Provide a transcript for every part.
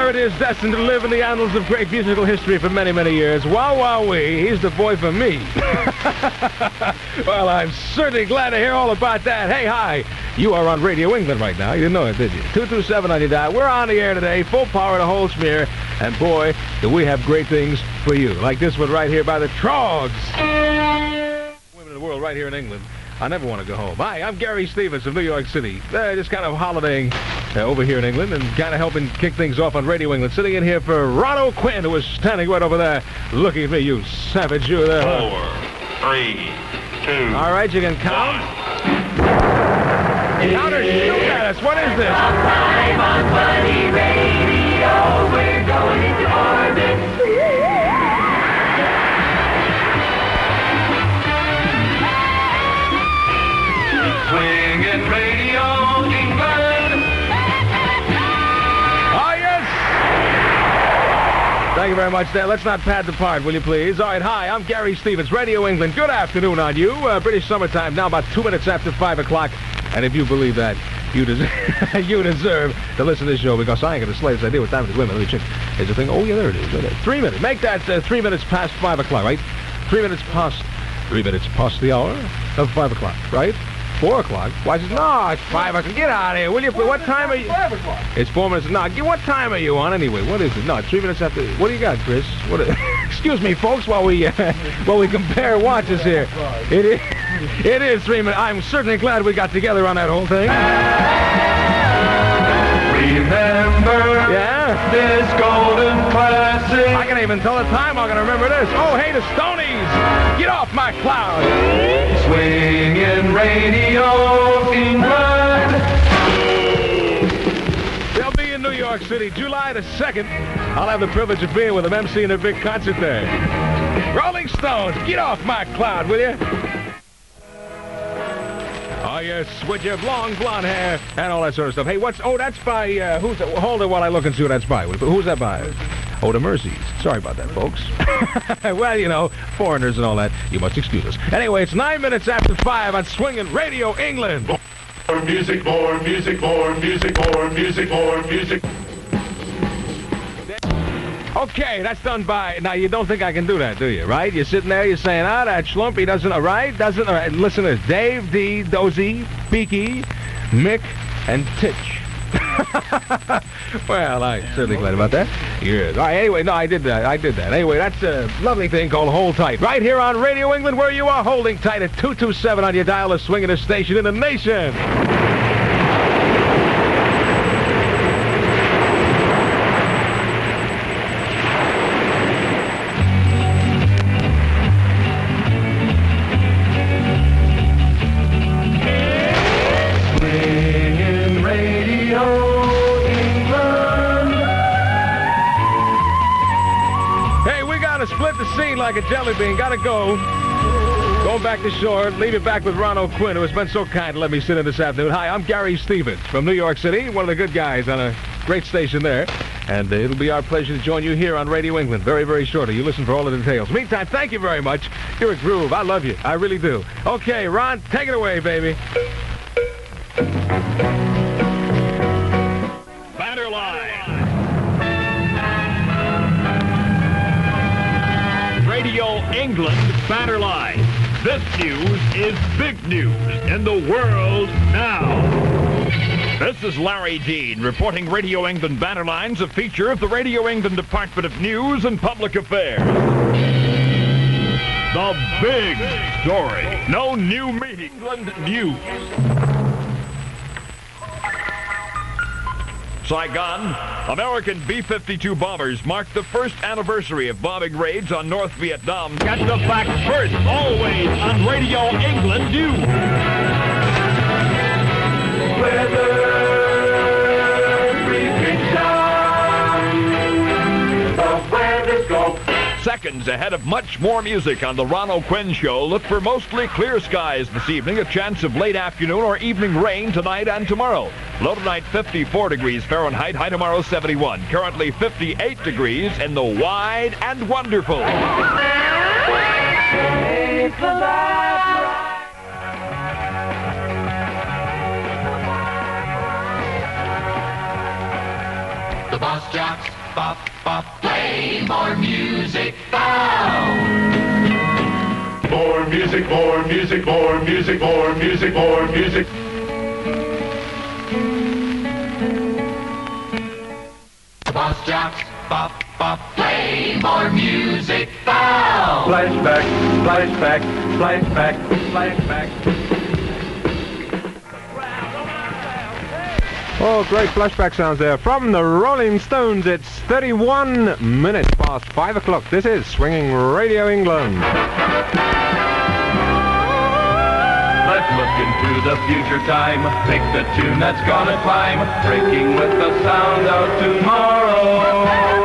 bird is destined to live in the annals of great musical history for many, many years. Wah-wah-wee, he's the boy for me. Well, I'm certainly glad to hear all about that. Hey, hi. You are on Radio England right now. You didn't know it, did you? 227 on your dial. We're on the air today, full power the whole smear. And boy, do we have great things for you. Like this one right here by the Trogs. Women in the world right here in England. I never want to go home. Hi, I'm Gary Stevens of New York City. Just kind of holidaying over here in England and kind of helping kick things off on Radio England. Sitting in here for Ron O'Quinn, who is standing right over there looking at me. You savage, you there. 4, 3, 2. All right, you can count. Counter, shoot at us. What is this? Time on Funny Radio, we're going into orbit. Swinging Radio England. Oh, yes. Thank you very much, Dan. Let's not pad the part, will you please? All right, hi, I'm Gary Stevens, Radio England. Good afternoon on you. British summertime now, about 2 minutes after 5 o'clock. And if you believe that, you deserve to listen to this show, because I ain't going to slay this idea with time with women. Let me check. There's a thing. Oh, yeah, there it is. Right there. 3 minutes. Make that 3 minutes past 5 o'clock, right? 3 minutes past the hour of 5 o'clock, right? 4 o'clock? Why is it? No, it's 5 o'clock. Get out of here, will you? What time are you? 5 o'clock. It's 4 minutes. No, what time are you on anyway? What is it? No, it's 3 minutes after. What do you got, Chris? What? Excuse me, folks, while we compare watches here. It is 3 minutes. I'm certainly glad we got together on that whole thing. Remember this golden classic. I can even tell the time. I'm gonna remember this. Oh, hey, the Stonies! Get off my cloud! Swinging Radio England. They'll be in New York City, July the 2nd. I'll have the privilege of being with them, emceeing a big concert there. Rolling Stones, get off my cloud, will you? Oh, yes, with your long blonde hair and all that sort of stuff. Hey, that's by, hold it while I look and see what that's by. Who's that by? Oh, the Mercies. Sorry about that, folks. Well, you know, foreigners and all that. You must excuse us. Anyway, it's 9 minutes after 5 on Swinging Radio England. More music, more music, more music, more music, more music. Okay, that's done by... Now, you don't think I can do that, do you, right? You're sitting there, you're saying, that schlump, he doesn't, all right? Doesn't, all right. Listen to this. Dave, D, Dozy, Beaky, Mick, and Titch. Well, I'm certainly glad about that. Yes. All right, anyway, no, I did that. Anyway, that's a lovely thing called Hold Tight. Right here on Radio England, where you are holding tight at 227 on your dial, the swingingest station in the nation. Split the scene like a jelly bean. Gotta go. Going back to shore. Leave it back with Ron O'Quinn, who has been so kind to let me sit in this afternoon. Hi, I'm Gary Stevens from New York City, one of the good guys on a great station there. And it'll be our pleasure to join you here on Radio England very, very shortly. You listen for all the details. Meantime, thank you very much. You're a groove. I love you. I really do. Okay, Ron, take it away, baby. Banner line. Radio England banner line. This news is big news in the world now. This is Larry Dean reporting Radio England banner lines, a feature of the Radio England Department of News and Public Affairs. The big story. No new meeting. England news. Saigon, American B-52 bombers marked the first anniversary of bombing raids on North Vietnam. Get the facts first, always on Radio England News. Weather prediction. The weather's go. Seconds ahead of much more music on the Ron O'Quinn Show. Look for mostly clear skies this evening. A chance of late afternoon or evening rain tonight and tomorrow. Low tonight 54 degrees Fahrenheit. High tomorrow 71. Currently 58 degrees in the wide and wonderful. The boss jocks, bop, bop, play more music now. More music, more music, more music, more music, more music. The boss jocks, bop, bop, play more music now. Flashback, flashback, flashback, flashback. Oh, great flashback sounds there from the Rolling Stones. It's 31 minutes past 5 o'clock. This is Swinging Radio England. Let's look into the future time. Pick the tune that's gonna climb, breaking with the sound of tomorrow.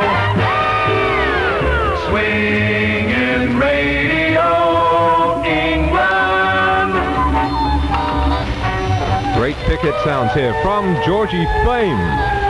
Swinging Radio England. Great picket sounds here from Georgie Fame.